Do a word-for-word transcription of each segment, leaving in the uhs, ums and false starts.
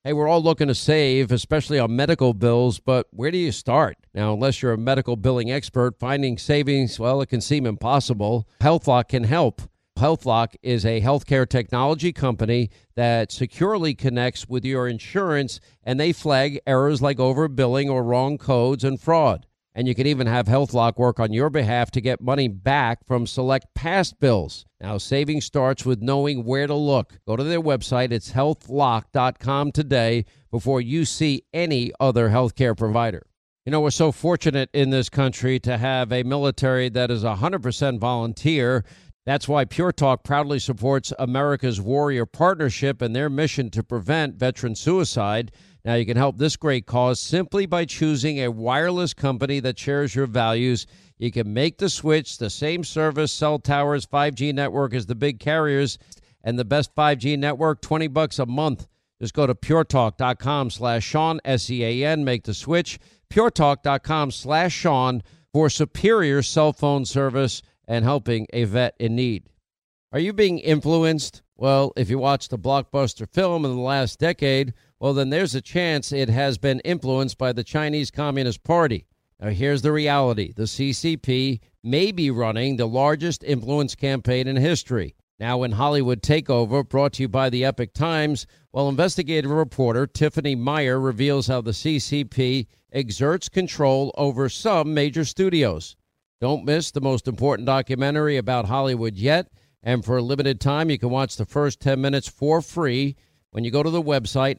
Hey, we're all looking to save, especially on medical bills, but where do you start? Now, unless you're a medical billing expert, finding savings, well, it can seem impossible. HealthLock can help. HealthLock is a healthcare technology company that securely connects with your insurance, and they flag errors like overbilling or wrong codes and fraud. And you can even have HealthLock work on your behalf to get money back from select past bills. Now, saving starts with knowing where to look. Go to their website. It's health lock dot com today before you see any other healthcare provider. You know, we're so fortunate in this country to have a military that is one hundred percent volunteer. That's why Pure Talk proudly supports America's Warrior Partnership and their mission to prevent veteran suicide. Now, you can help this great cause simply by choosing a wireless company that shares your values. You can make the switch, the same service, cell towers, five G network as the big carriers, and the best five G network, twenty bucks a month. Just go to puretalk.com slash Sean, S E A N, make the switch, puretalk.com slash Sean for superior cell phone service and helping a vet in need. Are you being influenced? Well, if you watched a blockbuster film in the last decade, well, then there's a chance it has been influenced by the Chinese Communist Party. Now, here's the reality. The C C P may be running the largest influence campaign in history. Now, in Hollywood Takeover, brought to you by the Epic Times, well, investigative reporter Tiffany Meyer reveals how the C C P exerts control over some major studios. Don't miss the most important documentary about Hollywood yet. And for a limited time, you can watch the first ten minutes for free when you go to the website,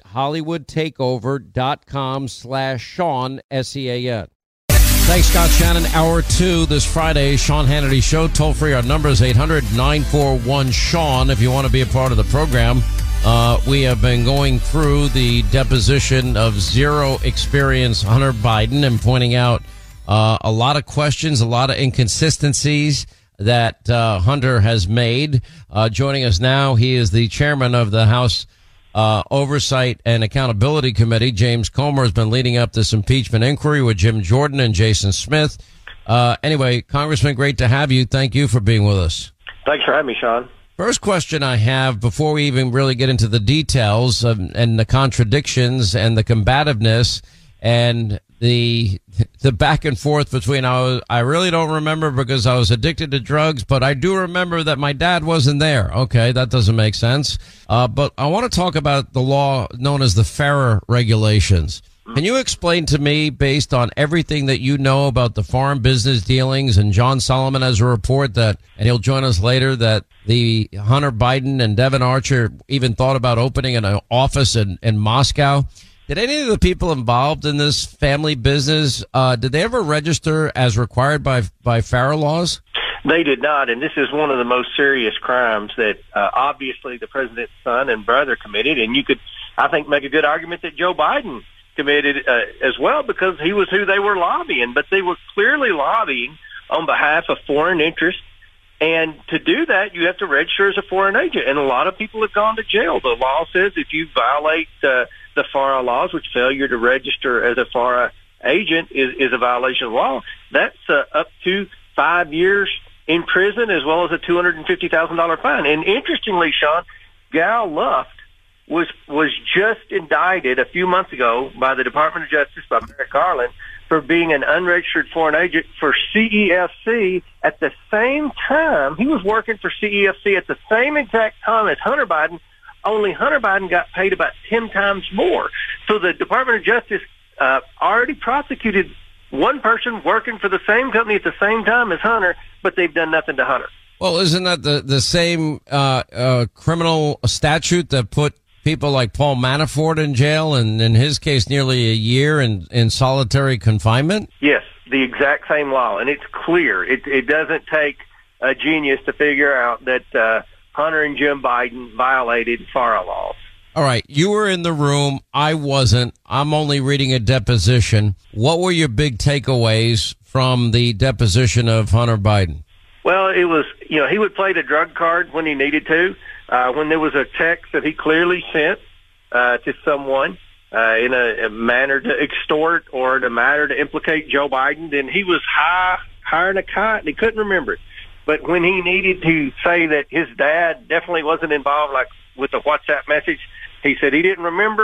hollywoodtakeover.com slash Sean, S E A N. Thanks, Scott Shannon. Hour two this Friday, Sean Hannity Show. Toll free, our number is eight hundred, nine four one, Sean if you want to be a part of the program. Uh, we have been going through the deposition of zero experience Hunter Biden and pointing out uh, a lot of questions, a lot of inconsistencies that uh, Hunter has made. Uh, joining us now, he is the chairman of the House uh, Oversight and Accountability Committee. James Comer has been leading up this impeachment inquiry with Jim Jordan and Jason Smith. Uh, anyway, Congressman, great to have you. Thank you for being with us. Thanks for having me, Sean. First question I have before we even really get into the details of, and the contradictions and the combativeness and the the back and forth between I, was, I really don't remember because I was addicted to drugs, but I do remember that my dad wasn't there. Okay, that doesn't make sense. Uh, but I want to talk about the law known as the FARA regulations. Can you explain to me, based on everything that you know about the foreign business dealings, and John Solomon has a report that, and he'll join us later, that the Hunter Biden and Devon Archer even thought about opening an office in, in Moscow. Did any of the people involved in this family business, uh, did they ever register as required by by FARA laws? They did not, and this is one of the most serious crimes that uh, obviously the president's son and brother committed, and you could, I think, make a good argument that Joe Biden committed uh, as well, because he was who they were lobbying, but they were clearly lobbying on behalf of foreign interests. And to do that, you have to register as a foreign agent. And a lot of people have gone to jail. The law says if you violate uh, the FARA laws, which failure to register as a FARA agent is, is a violation of law, that's uh, up to five years in prison as well as a two hundred fifty thousand dollars fine. And interestingly, Sean, Gal Luft was was just indicted a few months ago by the Department of Justice, by Merrick Garland, for being an unregistered foreign agent for C E F C at the same time. He was working for C E F C at the same exact time as Hunter Biden, only Hunter Biden got paid about ten times more. So the Department of Justice uh, already prosecuted one person working for the same company at the same time as Hunter, but they've done nothing to Hunter. Well, isn't that the, the same uh, uh, criminal statute that put people like Paul Manafort in jail, and in his case, nearly a year in, in solitary confinement? Yes, the exact same law, and it's clear. It, it doesn't take a genius to figure out that uh, Hunter and Jim Biden violated FARA laws. All right, you were in the room. I wasn't. I'm only reading a deposition. What were your big takeaways from the deposition of Hunter Biden? Well, it was, you know, he would play the drug card when he needed to. Uh, when there was a text that he clearly sent uh, to someone uh, in a, a manner to extort or in a manner to implicate Joe Biden, then he was high, higher than a kite, and he couldn't remember it. But when he needed to say that his dad definitely wasn't involved, like with the WhatsApp message, he said he didn't remember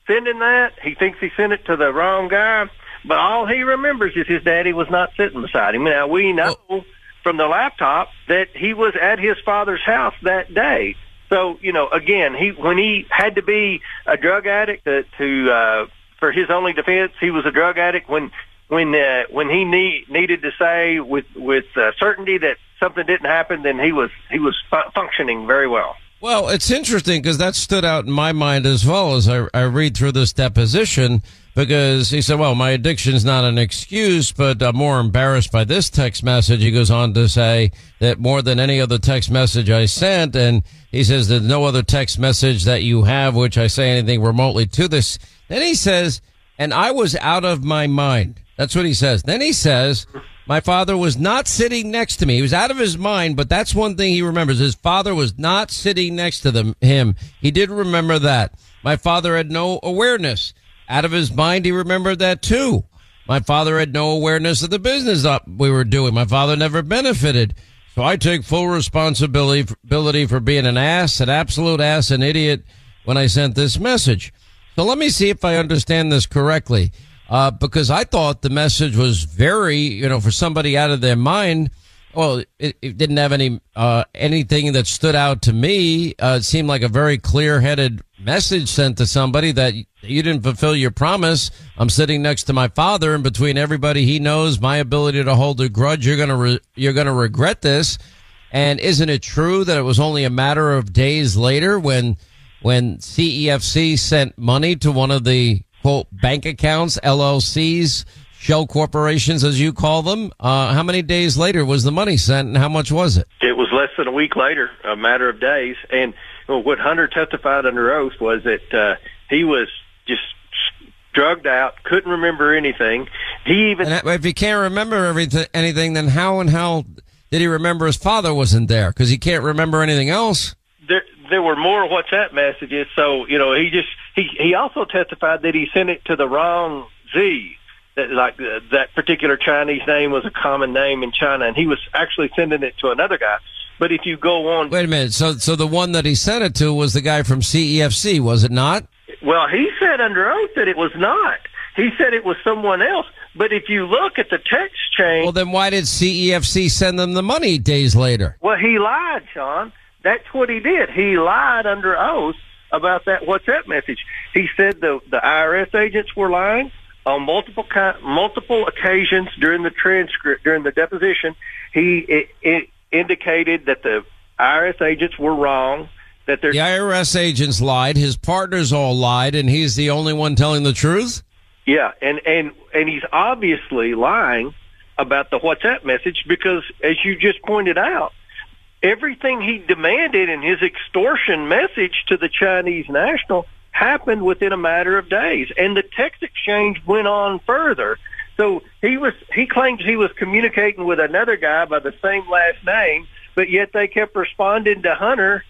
sending that. He thinks he sent it to the wrong guy, but all he remembers is his daddy was not sitting beside him. Now, we know oh. from the laptop that he was at his father's house that day. So, you know, again, he when he had to be a drug addict to, to uh, for his only defense, he was a drug addict. When when uh, when he need, needed to say with with uh, certainty that something didn't happen, then he was he was fu- functioning very well. Well, it's interesting because that stood out in my mind as well as I, I read through this deposition, because he said, well, my addiction's not an excuse, but I'm more embarrassed by this text message. He goes on to say that more than any other text message I sent, and he says there's no other text message that you have which I say anything remotely to this. Then he says, and I was out of my mind. That's what he says. Then he says, my father was not sitting next to me. He was out of his mind, but that's one thing he remembers. His father was not sitting next to them, him. He did remember that. My father had no awareness. Out of his mind, he remembered that too. My father had no awareness of the business up we were doing. My father never benefited. So I take full responsibility ability for being an ass, an absolute ass, an idiot when I sent this message. So let me see if I understand this correctly. Uh, because I thought the message was very, you know, for somebody out of their mind. Well, it, it didn't have any, uh, anything that stood out to me. Uh, it seemed like a very clear-headed message sent to somebody that you didn't fulfill your promise. I'm sitting next to my father, and between everybody he knows, my ability to hold a grudge, you're going to, re- you're going to regret this. And isn't it true that it was only a matter of days later when, when C E F C sent money to one of the quote bank accounts, L L Cs, shell corporations, as you call them? Uh, how many days later was the money sent, and how much was it? It was less than a week later, a matter of days. And well, what Hunter testified under oath was that uh, he was just drugged out, couldn't remember anything. He even and if he can't remember everything, anything, then how and how did he remember his father wasn't there? Because he can't remember anything else. There, there were more WhatsApp messages. So, you know, he just, he, he also testified that he sent it to the wrong Z. That, like, uh, that particular Chinese name was a common name in China, and he was actually sending it to another guy. But if you go on. Wait a minute. So, so the one that he sent it to was the guy from C E F C, was it not? Well, he said under oath that it was not. He said it was someone else. But if you look at the text chain. Well, then why did C E F C send them the money days later? Well, he lied, Sean. That's what he did. He lied under oath about that WhatsApp message. He said the the I R S agents were lying on multiple multiple occasions during the transcript, during the deposition. He it, it indicated that the I R S agents were wrong. That the I R S agents lied. His partners all lied, and he's the only one telling the truth. Yeah, and and and he's obviously lying about the WhatsApp message because, as you just pointed out, everything he demanded in his extortion message to the Chinese national happened within a matter of days, and the text exchange went on further. So he was he claims he was communicating with another guy by the same last name, but yet they kept responding to Hunter.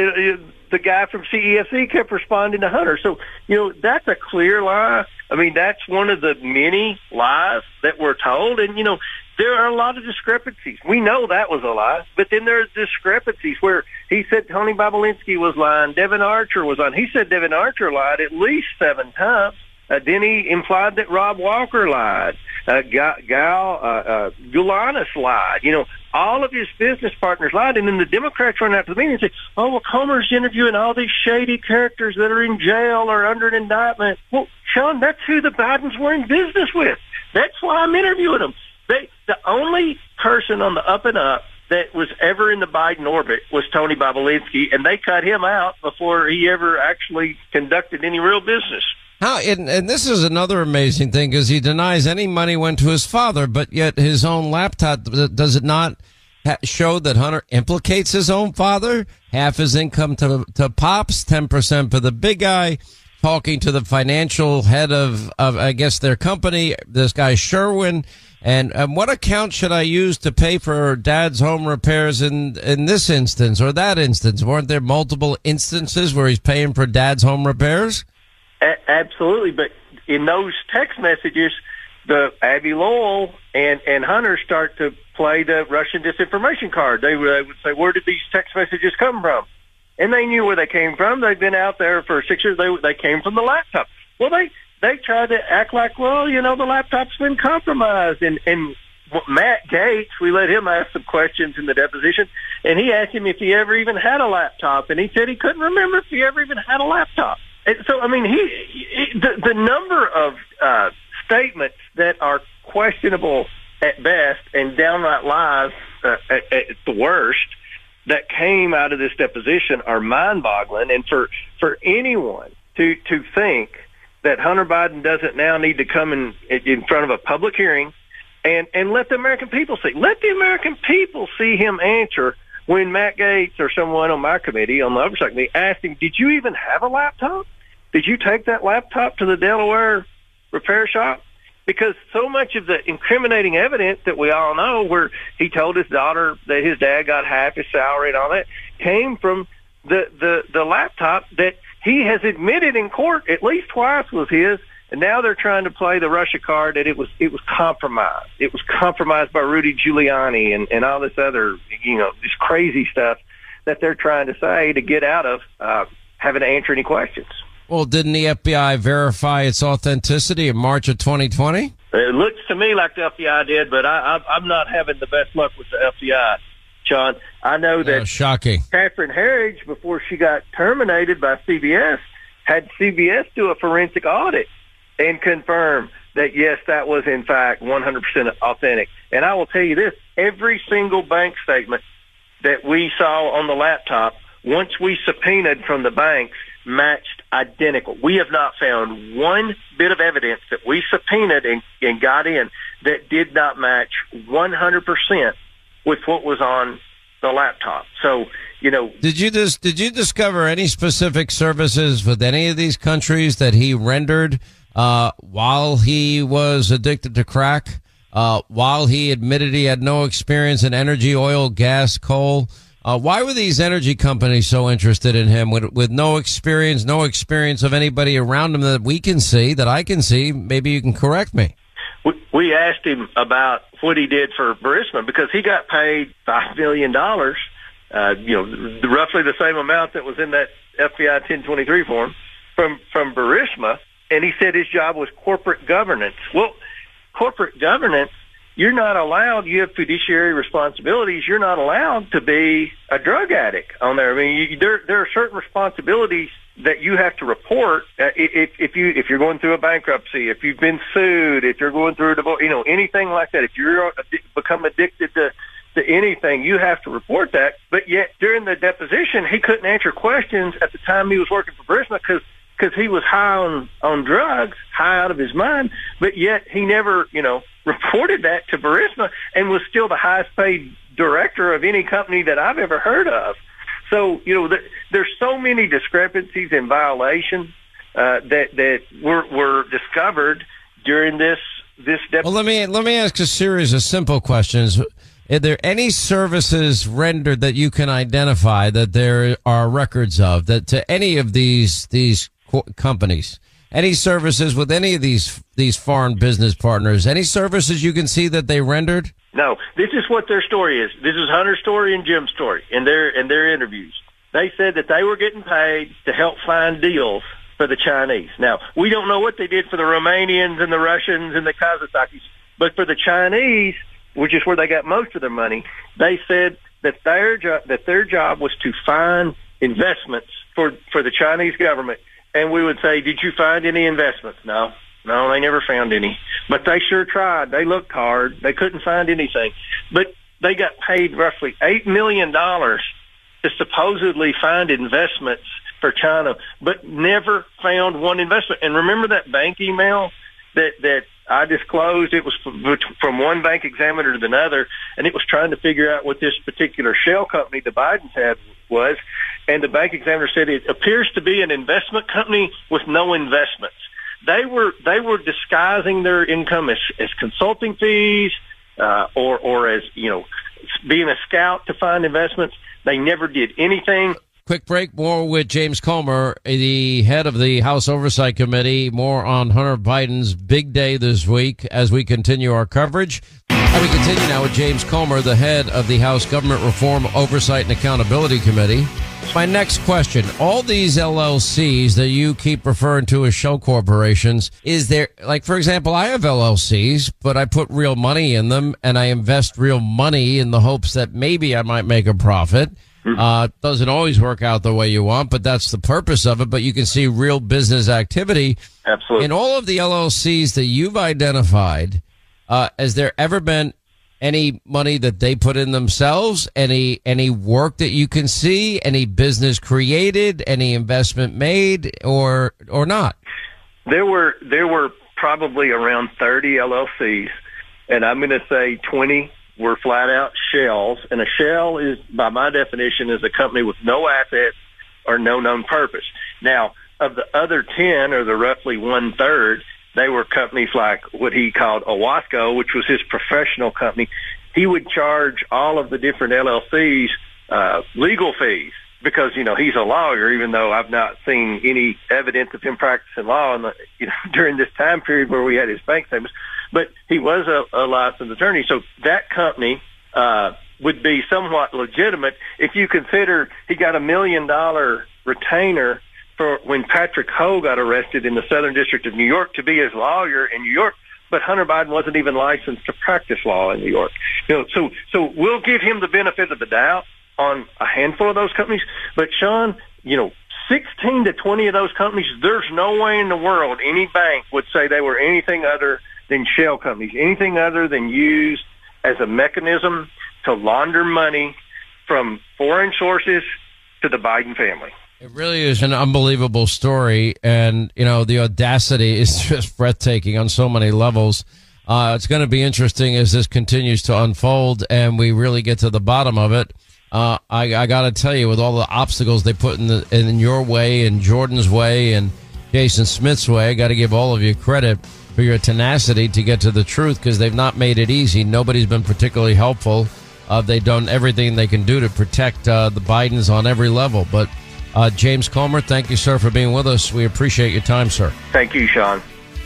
The guy from C E F C kept responding to Hunter. So, you know, that's a clear lie. I mean, that's one of the many lies that were told. And, you know, there are a lot of discrepancies. We know that was a lie, but then there's discrepancies where he said Tony Bobulinski was lying, Devin Archer was lying. He said Devin Archer lied at least seven times. Uh, then he implied that Rob Walker lied. Uh, Gal uh, uh, Gulanis lied. You know, all of his business partners lied. And then the Democrats run out to the meeting and say, oh, well, Comer's interviewing all these shady characters that are in jail or under an indictment. Well, Sean, that's who the Bidens were in business with. That's why I'm interviewing them. They, the only person on the up and up that was ever in the Biden orbit was Tony Bobulinski, and they cut him out before he ever actually conducted any real business. How, and, and this is another amazing thing, because he denies any money went to his father, but yet his own laptop, does it not ha- show that Hunter implicates his own father? Half his income to, to Pops, ten percent for the big guy, talking to the financial head of, of, I guess, their company, this guy Sherwin. And, and what account should I use to pay for Dad's home repairs in, in this instance or that instance? Weren't there multiple instances where he's paying for Dad's home repairs? A- absolutely, but in those text messages, the Abby Lowell and, and Hunter start to play the Russian disinformation card. They would, they would say, where did these text messages come from? And they knew where they came from. They'd been out there for six years. They, they came from the laptop. Well, they they tried to act like, well, you know, the laptop's been compromised, and and Matt Gaetz, we let him ask some questions in the deposition, and he asked him if he ever even had a laptop, and he said he couldn't remember if he ever even had a laptop. And so, I mean, he, he the, the number of uh, statements that are questionable at best and downright lies uh, at, at the worst that came out of this deposition are mind-boggling. And for, for anyone to, to think that Hunter Biden doesn't now need to come in, in front of a public hearing and, and let the American people see, let the American people see him answer when Matt Gaetz or someone on my committee, on the oversight committee, asked him, did you even have a laptop? Did you take that laptop to the Delaware repair shop? Because so much of the incriminating evidence that we all know, where he told his daughter that his dad got half his salary and all that, came from the, the, the laptop that he has admitted in court at least twice was his, and now they're trying to play the Russia card that it was it was compromised. It was compromised by Rudy Giuliani and, and all this other, you know, this crazy stuff that they're trying to say to get out of uh, having to answer any questions. Well, didn't the F B I verify its authenticity in March of twenty twenty? It looks to me like the F B I did, but I, I, I'm not having the best luck with the F B I, Sean. I know that oh, shocking. Catherine Herridge, before she got terminated by C B S, had C B S do a forensic audit and confirm that, yes, that was, in fact, one hundred percent authentic. And I will tell you this, every single bank statement that we saw on the laptop, once we subpoenaed from the banks, matched identical. We have not found one bit of evidence that we subpoenaed and, and got in that did not match one hundred percent with what was on the laptop. So, you know, did you dis- did you discover any specific services with any of these countries that he rendered uh, while he was addicted to crack? Uh, while he admitted he had no experience in energy, oil, gas, coal? Uh, why were these energy companies so interested in him with, with no experience, no experience of anybody around him that we can see, that I can see? Maybe you can correct me. We, we asked him about what he did for Burisma because he got paid five million dollars, uh, you know, roughly the same amount that was in that F B I ten twenty-three form from, from Burisma. And he said his job was corporate governance. Well, corporate governance, you're not allowed, you have fiduciary responsibilities, you're not allowed to be a drug addict on there. I mean, you, there, there are certain responsibilities that you have to report uh, if, if, you, if you're going through a bankruptcy, if you've been sued, if you're going through a divorce, you know, anything like that. If you're become addicted to, to anything, you have to report that. But yet, during the deposition, he couldn't answer questions at the time he was working for Burisma because because he was high on, on drugs, high out of his mind, but yet he never, you know, reported that to Burisma and was still the highest paid director of any company that I've ever heard of. So, you know, the, there's so many discrepancies and violations uh, that that were, were discovered during this this. Dep- well, let me let me ask a series of simple questions. Are there any services rendered that you can identify that there are records of that to any of these these companies? Any services with any of these these foreign business partners? Any services you can see that they rendered? No. This is what their story is. This is Hunter's story and Jim's story in their in their interviews. They said that they were getting paid to help find deals for the Chinese. Now, we don't know what they did for the Romanians and the Russians and the Kazakhs, but for the Chinese, which is where they got most of their money, they said that their job that their job was to find investments for for the Chinese government. And we would say, did you find any investments? No, no, they never found any. But they sure tried. They looked hard. They couldn't find anything. But they got paid roughly eight million dollars to supposedly find investments for China, but never found one investment. And remember that bank email that, that I disclosed? It was from one bank examiner to another, and it was trying to figure out what this particular shell company the Bidens had was. And the bank examiner said it appears to be an investment company with no investments. They were they were disguising their income as, as consulting fees uh, or or as, you know, being a scout to find investments. They never did anything. Quick break. More with James Comer, the head of the House Oversight Committee. More on Hunter Biden's big day this week as we continue our coverage. And we continue now with James Comer, the head of the House Government Reform Oversight and Accountability Committee. My next question, all these L L Cs that you keep referring to as shell corporations, is there, like, for example, I have L L Cs, but I put real money in them and I invest real money in the hopes that maybe I might make a profit. Uh, doesn't always work out the way you want, but that's the purpose of it. But you can see real business activity. Absolutely. In all of the L L Cs that you've identified, uh, has there ever been any money that they put in themselves, any any work that you can see, any business created, any investment made, or or not? There were there were probably around thirty L L Cs, and I'm going to say twenty were flat out shells. And a shell is, by my definition, is a company with no assets or no known purpose. Now, of the other ten, or the roughly one third, they were companies like what he called Owasco, which was his professional company. He would charge all of the different L L Cs uh, legal fees because, you know, he's a lawyer, even though I've not seen any evidence of him practicing law in the, you know, during this time period where we had his bank statements. But he was a, a licensed attorney. So that company uh, would be somewhat legitimate if you consider he got a million dollar retainer for when Patrick Ho got arrested in the Southern District of New York to be his lawyer in New York, but Hunter Biden wasn't even licensed to practice law in New York. You know, so so we'll give him the benefit of the doubt on a handful of those companies. But Sean, you know, sixteen to twenty of those companies, there's no way in the world any bank would say they were anything other than shell companies, anything other than used as a mechanism to launder money from foreign sources to the Biden family. It really is an unbelievable story, and, you know, the audacity is just breathtaking on so many levels. Uh, it's going to be interesting as this continues to unfold and we really get to the bottom of it. Uh, I, I got to tell you, with all the obstacles they put in, the, in your way and Jordan's way and Jason Smith's way, I got to give all of you credit for your tenacity to get to the truth, because they've not made it easy. Nobody's been particularly helpful. Uh, they've done everything they can do to protect uh, the Bidens on every level. But uh, James Comer, thank you, sir, for being with us. We appreciate your time, sir. Thank you, Sean.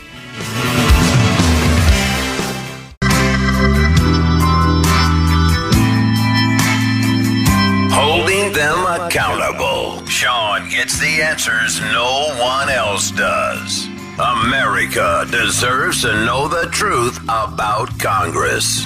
Holding them accountable. Sean gets the answers no one else does. America deserves to know the truth about Congress.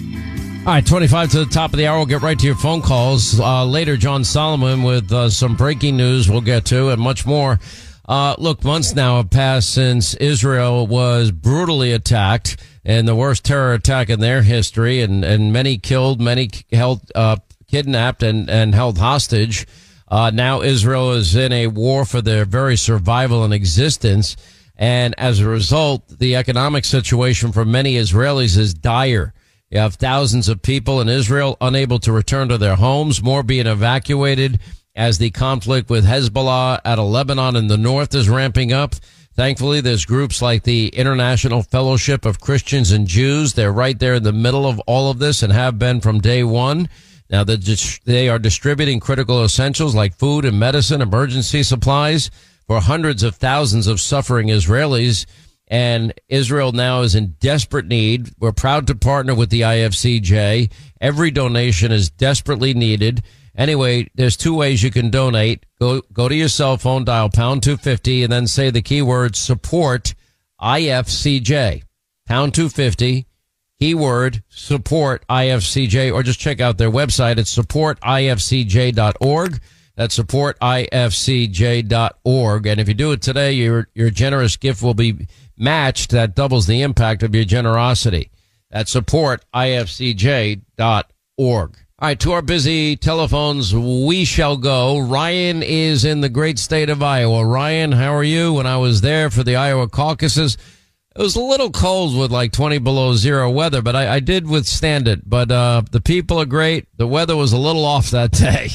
All right, twenty-five to the top of the hour. We'll get right to your phone calls. Uh, later, John Solomon with uh, some breaking news we'll get to and much more. Uh, look, months now have passed since Israel was brutally attacked, and the worst terror attack in their history, and, and many killed, many held, uh, kidnapped and, and held hostage. Uh, now Israel is in a war for their very survival and existence. And as a result, the economic situation for many Israelis is dire. You have thousands of people in Israel unable to return to their homes, more being evacuated as the conflict with Hezbollah out of Lebanon in the north is ramping up. Thankfully, there's groups like the International Fellowship of Christians and Jews. They're right there in the middle of all of this and have been from day one. Now, they are distributing critical essentials like food and medicine, emergency supplies for hundreds of thousands of suffering Israelis. And Israel now is in desperate need. We're proud to partner with the I F C J. Every donation is desperately needed. Anyway, there's two ways you can donate. Go go to your cell phone, dial pound two fifty, and then say the keyword support I F C J. Pound two fifty, keyword support I F C J, or just check out their website. It's support I F C J dot org. That's support I F C J dot org. And if you do it today, your your generous gift will be matched. That doubles the impact of your generosity. That's support I F C J dot org. All right, to our busy telephones, we shall go. Ryan is in the great state of Iowa. Ryan, how are you? When I was there for the Iowa caucuses, it was a little cold with like twenty below zero weather, but I, I did withstand it. But uh, the people are great. The weather was a little off that day.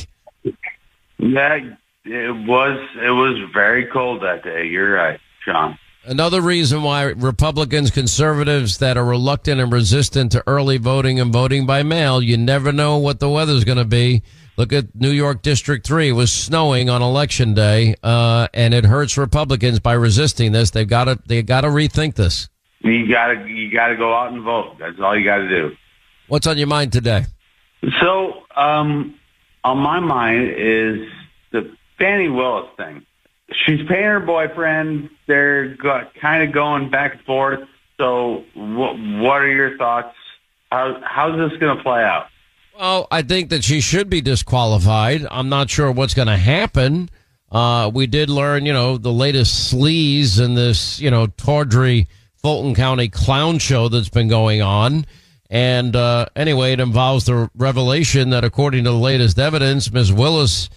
Yeah, it was. It was very cold that day. You're right, Sean. Another reason why Republicans, conservatives that are reluctant and resistant to early voting and voting by mail, you never know what the weather's going to be. Look at New York District three. It was snowing on Election Day, uh, and it hurts Republicans by resisting this. They've got to they got to rethink this. You got to you got to go out and vote. That's all you got to do. What's on your mind today? So, um, on my mind is the Fani Willis thing. She's paying her boyfriend. They're got, kind of going back and forth. So what, what are your thoughts? How, how's this going to play out? Well, I think that she should be disqualified. I'm not sure what's going to happen. Uh, we did learn, you know, the latest sleaze in this, you know, tawdry Fulton County clown show that's been going on. And uh, anyway, it involves the revelation that according to the latest evidence, Miz Willis,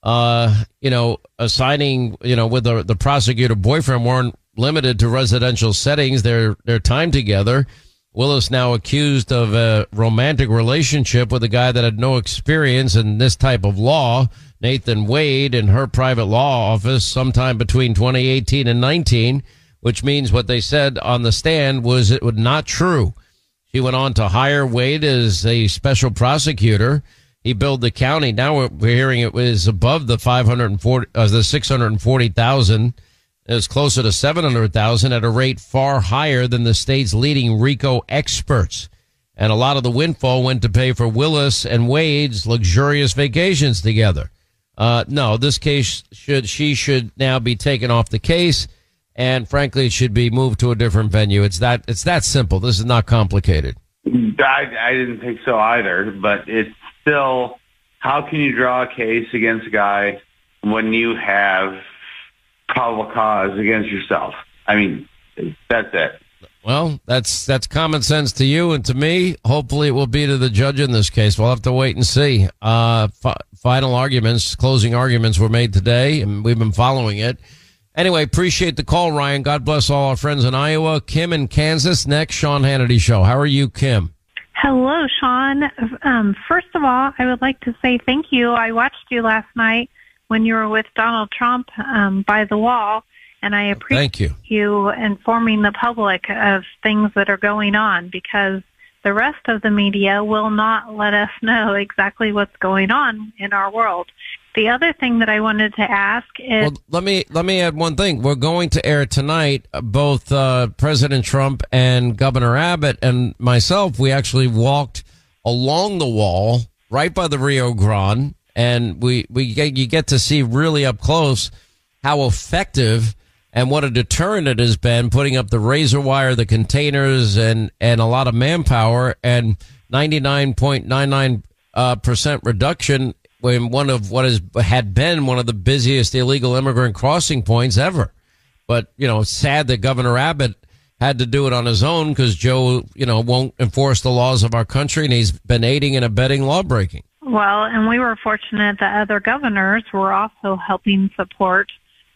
uh, you know, assigning, you know, with the, the prosecutor boyfriend weren't limited to residential settings, their their time together. Willis now accused of a romantic relationship with a guy that had no experience in this type of law, Nathan Wade, in her private law office sometime between twenty eighteen and nineteen, which means what they said on the stand was it was not true. She went on to hire Wade as a special prosecutor. He billed the county. Now we're, we're hearing it was above the five hundred forty, uh, the six hundred forty thousand. It was closer to seven hundred thousand at a rate far higher than the state's leading RICO experts. And a lot of the windfall went to pay for Willis and Wade's luxurious vacations together. Uh, no, this case should, she should now be taken off the case. And frankly, it should be moved to a different venue. It's that, it's that simple. This is not complicated. I, I didn't think so either, but it's still, how can you draw a case against a guy when you have probable cause against yourself? I mean, that's it. Well, that's that's common sense to you and to me. Hopefully it will be to the judge in this case. We'll have to wait and see. Uh, fi- final arguments, closing arguments were made today, and we've been following it. Anyway, appreciate the call, Ryan. God bless all our friends in Iowa. Kim in Kansas, next, Sean Hannity Show. How are you, Kim? Hello, Sean. Um, first of all, I would like to say thank you. I watched you last night when you were with Donald Trump um, by the wall, and I appreciate Thank you. you informing the public of things that are going on, because the rest of the media will not let us know exactly what's going on in our world. The other thing that I wanted to ask is... Well, let me let me add one thing. We're going to air tonight, both uh, President Trump and Governor Abbott and myself, we actually walked along the wall right by the Rio Grande, and we, we get, you get to see really up close how effective and what a deterrent it has been, putting up the razor wire, the containers, and, and a lot of manpower, and ninety-nine point nine nine percent reduction in one of what has had been one of the busiest illegal immigrant crossing points ever. But, you know, it's sad that Governor Abbott had to do it on his own because Joe, you know, won't enforce the laws of our country, and he's been aiding and abetting lawbreaking. Well, and we were fortunate that other governors were also helping support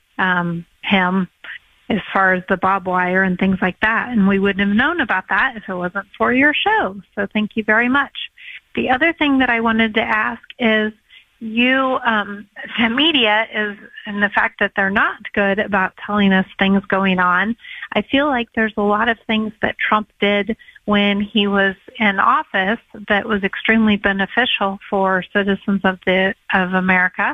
um, him as far as the barbed wire and things like that. And we wouldn't have known about that if it wasn't for your show. So thank you very much. The other thing that I wanted to ask is, you, um, the media is, and the fact that they're not good about telling us things going on. I feel like there's a lot of things that Trump did when he was in office that was extremely beneficial for citizens of the, of America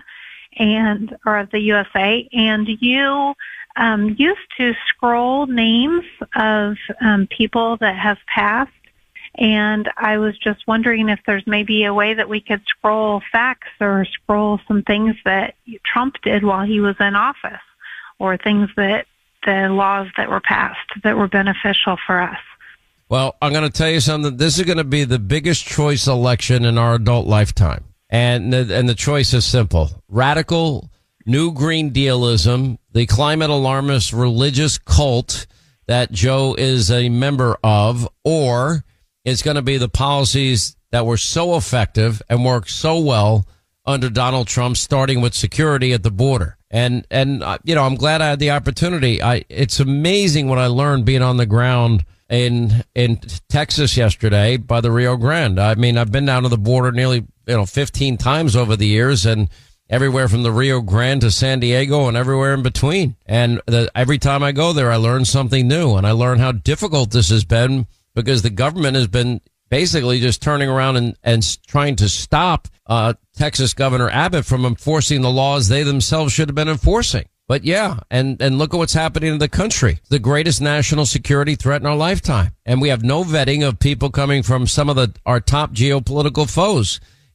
and, or of the U S A. And you, um, used to scroll names of, um, people that have passed. And I was just wondering if there's maybe a way that we could scroll facts or scroll some things that Trump did while he was in office, or things that the laws that were passed that were beneficial for us. Well, I'm going to tell you something. This is going to be the biggest choice election in our adult lifetime. And the, and the choice is simple. Radical New Green Dealism, the climate alarmist religious cult that Joe is a member of, or it's going to be the policies that were so effective and worked so well under Donald Trump, starting with security at the border. And, and, uh, you know, I'm glad I had the opportunity. I, it's amazing what I learned being on the ground in, in Texas yesterday by the Rio Grande. I mean, I've been down to the border nearly, you know, fifteen times over the years, and everywhere from the Rio Grande to San Diego and everywhere in between. And the, every time I go there, I learn something new, and I learn how difficult this has been, because the government has been basically just turning around and, and trying to stop uh, Texas Governor Abbott from enforcing the laws they themselves should have been enforcing. But yeah, and, and look at what's happening in the country. The greatest national security threat in our lifetime. And we have no vetting of people coming from some of the our top geopolitical foes.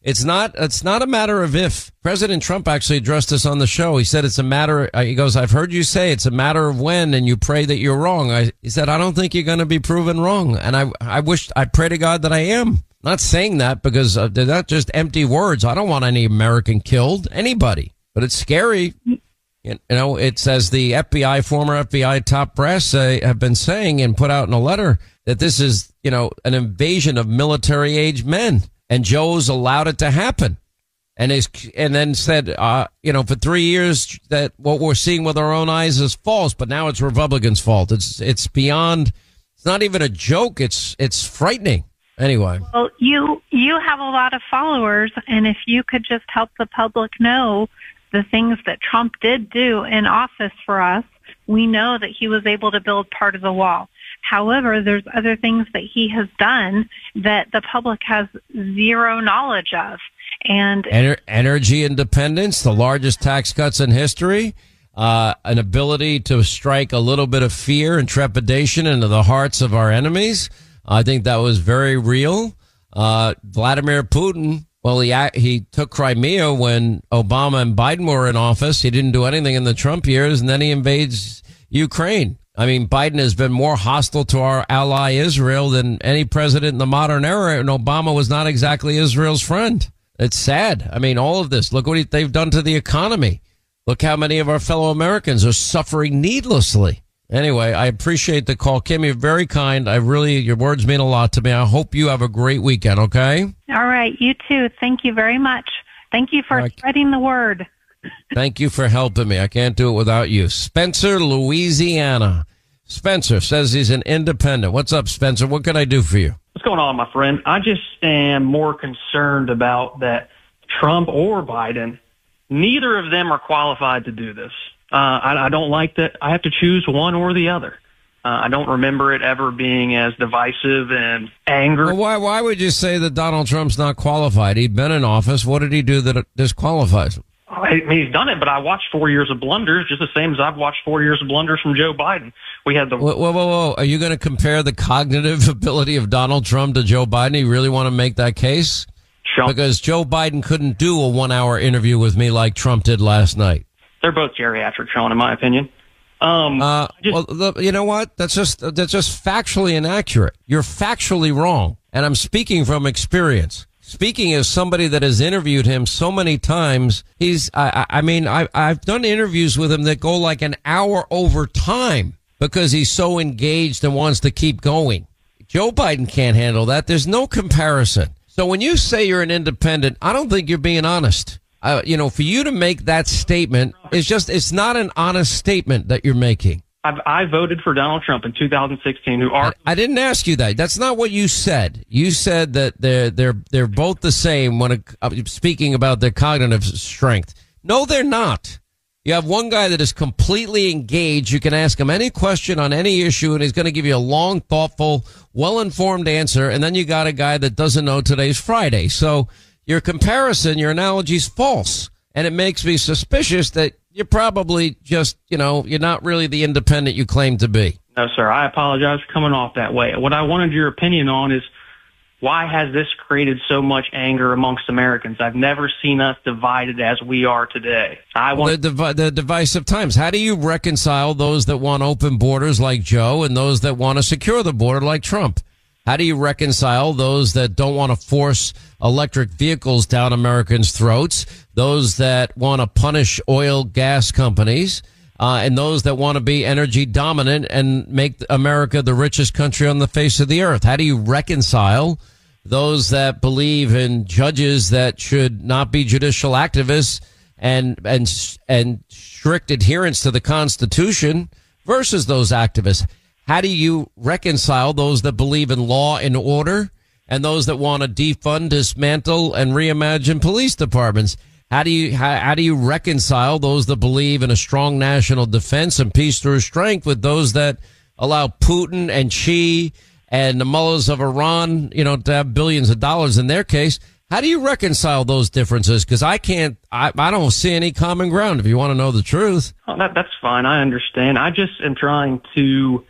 It's not, it's not a matter of if. President Trump actually addressed this on the show. He said it's a matter, uh, he goes, I've heard you say it's a matter of when, and you pray that you're wrong. I, he said, I don't think you're going to be proven wrong. And I, I wish, I pray to God that I am. Not saying that because uh, they're not just empty words. I don't want any American killed, anybody, but it's scary. You know, it's as the F B I, former F B I top brass uh, have been saying and put out in a letter that this is, you know, an invasion of military age men. And Joe's allowed it to happen, and is and then said, uh, you know, for three years that what we're seeing with our own eyes is false. But now it's Republicans' fault. It's it's beyond. It's not even a joke. It's it's frightening. Anyway, well, you you have a lot of followers, and if you could just help the public know the things that Trump did do in office for us, we know that he was able to build part of the wall. However, there's other things that he has done that the public has zero knowledge of. And Ener- energy independence, the largest tax cuts in history, uh, an ability to strike a little bit of fear and trepidation into the hearts of our enemies. I think that was very real. Uh, Vladimir Putin, well, he, he took Crimea when Obama and Biden were in office. He didn't do anything in the Trump years, and then he invades Ukraine. I mean, Biden has been more hostile to our ally Israel than any president in the modern era, and Obama was not exactly Israel's friend. It's sad. I mean, all of this. Look what he, they've done to the economy. Look how many of our fellow Americans are suffering needlessly. Anyway, I appreciate the call. Kim, you're very kind. I really, your words mean a lot to me. I hope you have a great weekend, okay? All right. You too. Thank you very much. Thank you for right. spreading the word. Thank you for helping me. I can't do it without you. Spencer, Louisiana. Spencer says he's an independent. What's up, Spencer? What can I do for you? What's going on, my friend? I just am more concerned about that Trump or Biden, neither of them are qualified to do this. Uh, I, I don't like that. I have to choose one or the other. Uh, I don't remember it ever being as divisive and angry. Well, why, why would you say that Donald Trump's not qualified? He'd been in office. What did he do that disqualifies him? I mean, he's done it, but I watched four years of blunders just the same as I've watched four years of blunders from Joe Biden. We had the whoa, whoa, whoa, whoa. Are you going to compare the cognitive ability of Donald Trump to Joe Biden? You really want to make that case? Trump. Because Joe Biden couldn't do a one-hour interview with me like Trump did last night. They're both geriatric, Sean, in my opinion. Um, uh, just, well, the, you know what? That's just that's just factually inaccurate. You're factually wrong, and I'm speaking from experience. Speaking as somebody that has interviewed him so many times, he's, I, I mean, I, I've done interviews with him that go like an hour over time because he's so engaged and wants to keep going. Joe Biden can't handle that. There's no comparison. So when you say you're an independent, I don't think you're being honest. Uh, you know, for you to make that statement, it's just, it's not an honest statement that you're making. I've, I voted for Donald Trump in two thousand sixteen. Who are I, I didn't ask you that. That's not what you said. You said that they're they're they're both the same when it, uh, speaking about their cognitive strength. No, they're not. You have one guy that is completely engaged. You can ask him any question on any issue, and he's going to give you a long, thoughtful, well-informed answer. And then you got a guy that doesn't know today's Friday. So your comparison, your analogy is false, and it makes me suspicious that you're probably just, you know, you're not really the independent you claim to be. No, sir. I apologize for coming off that way. What I wanted your opinion on is why has this created so much anger amongst Americans? I've never seen us divided as we are today. I want the, div- the divisive times. How do you reconcile those that want open borders like Joe and those that want to secure the border like Trump? How do you reconcile those that don't want to force electric vehicles down Americans' throats, those that want to punish oil gas companies, uh, and those that want to be energy dominant and make America the richest country on the face of the earth? How do you reconcile those that believe in judges that should not be judicial activists and and and strict adherence to the Constitution versus those activists? How do you reconcile those that believe in law and order and those that want to defund, dismantle, and reimagine police departments? How do you how, how do you reconcile those that believe in a strong national defense and peace through strength with those that allow Putin and Xi and the mullahs of Iran, you know, to have billions of dollars in their case? How do you reconcile those differences? Because I can't, I, I don't see any common ground, if you want to know the truth. Oh, that, that's fine. I understand. I just am trying to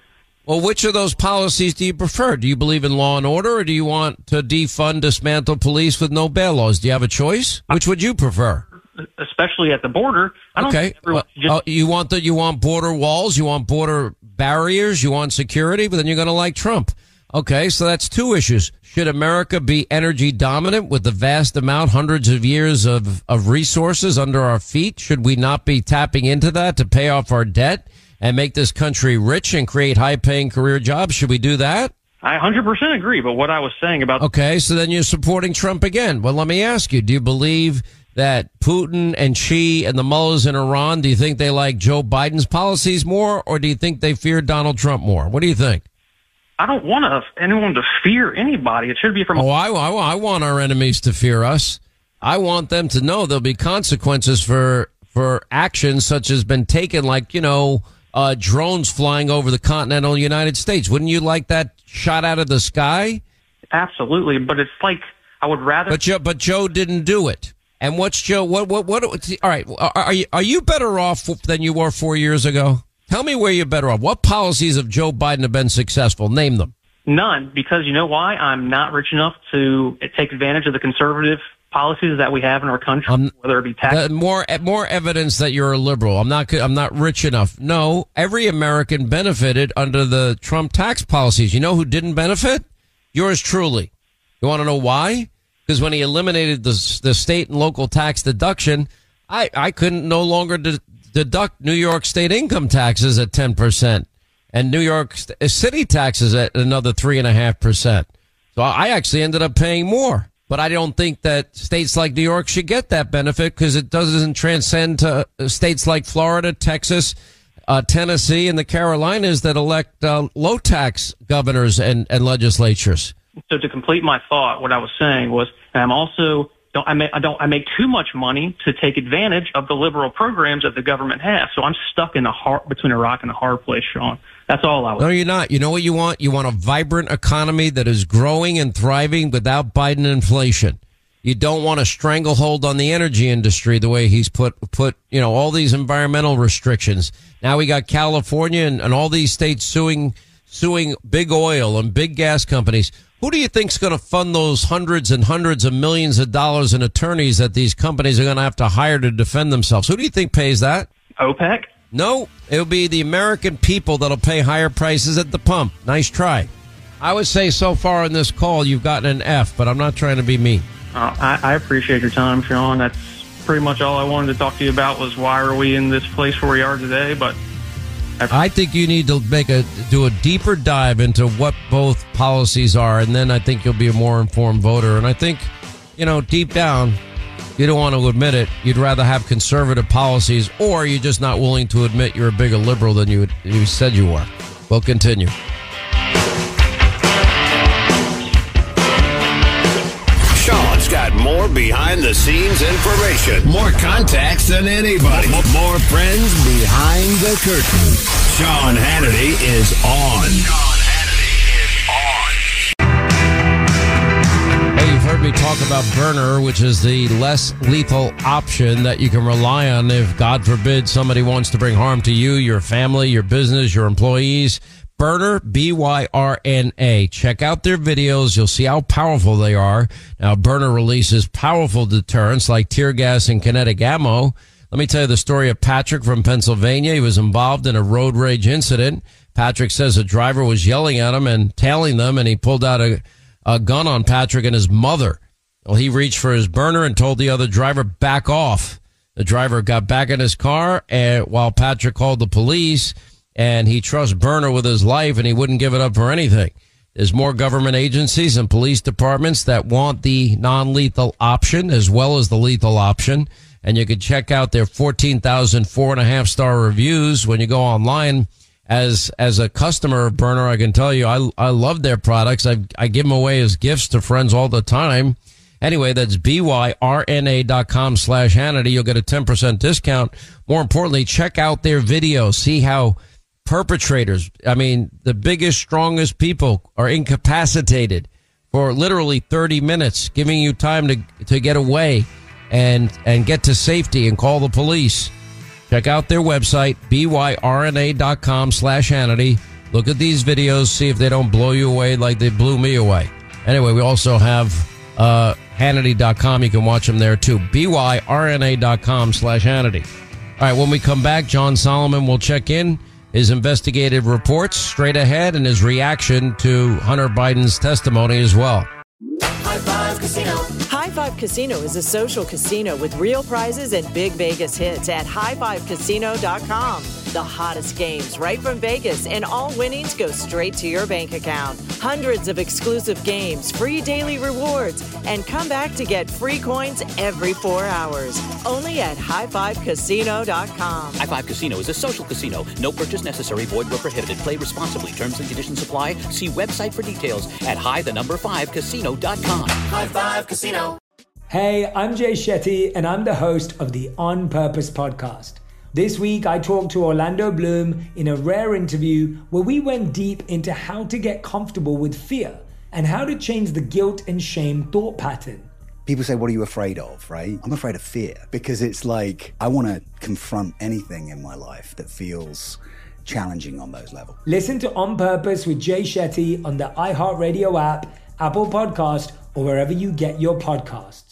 Well, which of those policies do you prefer? Do you believe in law and order, or do you want to defund, dismantle police with no bail laws? Do you have a choice? Which would you prefer? Especially at the border. I don't okay. Well, just- uh, you want the, you want border walls, you want border barriers, you want security, but then you're going to like Trump. Okay, so that's two issues. Should America be energy dominant with the vast amount, hundreds of years of, of resources under our feet? Should we not be tapping into that to pay off our debt and make this country rich and create high-paying career jobs? Should we do that? I one hundred percent agree, but what I was saying about... Okay, so then you're supporting Trump again. Well, let me ask you, do you believe that Putin and Xi and the mullahs in Iran, do you think they like Joe Biden's policies more, or do you think they fear Donald Trump more? What do you think? I don't want to, anyone to fear anybody. It should be from... Oh, I, I, I want our enemies to fear us. I want them to know there'll be consequences for for actions such as been taken, like, you know, uh, drones flying over the continental United States. Wouldn't you like that shot out of the sky? Absolutely, but it's like I would rather... But Joe, but Joe didn't do it. And what's Joe, what, what, what, all right, are you, are you better off than you were four years ago? Tell me where you're better off. What policies of Joe Biden have been successful? Name them. None, because you know why? I'm not rich enough to take advantage of the conservative policies that we have in our country, um, whether it be tax. Uh, more, more evidence that you're a liberal. I'm not, I'm not rich enough. No, every American benefited under the Trump tax policies. You know who didn't benefit? Yours truly. You want to know why? Because when he eliminated the the state and local tax deduction, I, I couldn't no longer de- deduct New York state income taxes at ten percent and New York st- city taxes at another three and a half percent. So I actually ended up paying more. But I don't think that states like New York should get that benefit because it doesn't transcend to states like Florida, Texas, uh, Tennessee, and the Carolinas that elect uh, low tax governors and, and legislatures. So to complete my thought, what I was saying was, and I'm also don't I make I don't I make too much money to take advantage of the liberal programs that the government has. So I'm stuck in a hard between a rock and a hard place, Sean. That's all I was. No, you're not. You know what you want? You want a vibrant economy that is growing and thriving without Biden inflation. You don't want a stranglehold on the energy industry the way he's put put you know all these environmental restrictions. Now we got California and, and all these states suing suing big oil and big gas companies. Who do you think's going to fund those hundreds and hundreds of millions of dollars in attorneys that these companies are going to have to hire to defend themselves? Who do you think pays that? OPEC? No, it'll be the American people that'll pay higher prices at the pump. Nice try. I would say so far in this call you've gotten an F, but I'm not trying to be mean. Uh, I, I appreciate your time, Sean. That's pretty much all I wanted to talk to you about was why are we in this place where we are today, but... I think you need to make a do a deeper dive into what both policies are, and then I think you'll be a more informed voter. And I think, you know, deep down, you don't want to admit it. You'd rather have conservative policies, or you're just not willing to admit you're a bigger liberal than you you said you were. We'll continue. Sean's got more behind-the-scenes information, more contacts than anybody, more friends behind the curtain. Sean Hannity is on. Sean Hannity is on. Hey, you've heard me talk about Burner, which is the less lethal option that you can rely on if, God forbid, somebody wants to bring harm to you, your family, your business, your employees. Burner, B Y R N A. Check out their videos. You'll see how powerful they are. Now, Burner releases powerful deterrents like tear gas and kinetic ammo. Let me tell you the story of Patrick from Pennsylvania. He was involved in a road rage incident. Patrick says a driver was yelling at him and tailing them, and he pulled out a, a gun on Patrick and his mother. Well, he reached for his burner and told the other driver, back off. The driver got back in his car, and while Patrick called the police, and he trusts Burner with his life, and he wouldn't give it up for anything. There's more government agencies and police departments that want the non-lethal option as well as the lethal option. And you can check out their fourteen thousand four and a half star reviews when you go online. As as a customer of Burner, I can tell you I I love their products. I I give them away as gifts to friends all the time. Anyway, that's B Y R N A dot com slash Hannity. You'll get a ten percent discount. More importantly, check out their videos. See how perpetrators, I mean, the biggest, strongest people are incapacitated for literally thirty minutes, giving you time to to get away and and get to safety and call the police. Check out their website, B Y R N A dot com slash Hannity. Look at these videos, see if they don't blow you away like they blew me away. Anyway, we also have uh, Hannity dot com. You can watch them there too. B Y R N A dot com slash Hannity. All right, when we come back, John Solomon will check in his investigative reports straight ahead and his reaction to Hunter Biden's testimony as well. High Five Casino. High Five Casino is a social casino with real prizes and big Vegas hits at high five casino dot com. The hottest games right from Vegas, and all winnings go straight to your bank account. Hundreds of exclusive games, free daily rewards, and come back to get free coins every four hours. Only at high five casino dot com. High Five Casino is a social casino. No purchase necessary. Void where prohibited. Play responsibly. Terms and conditions apply. See website for details at high the number five casino dot com. High Five Casino. Hey, I'm Jay Shetty, and I'm the host of the On Purpose podcast. This week, I talked to Orlando Bloom in a rare interview where we went deep into how to get comfortable with fear and how to change the guilt and shame thought pattern. People say, what are you afraid of, right? I'm afraid of fear because it's like I want to confront anything in my life that feels challenging on those levels. Listen to On Purpose with Jay Shetty on the iHeartRadio app, Apple Podcast, or wherever you get your podcasts.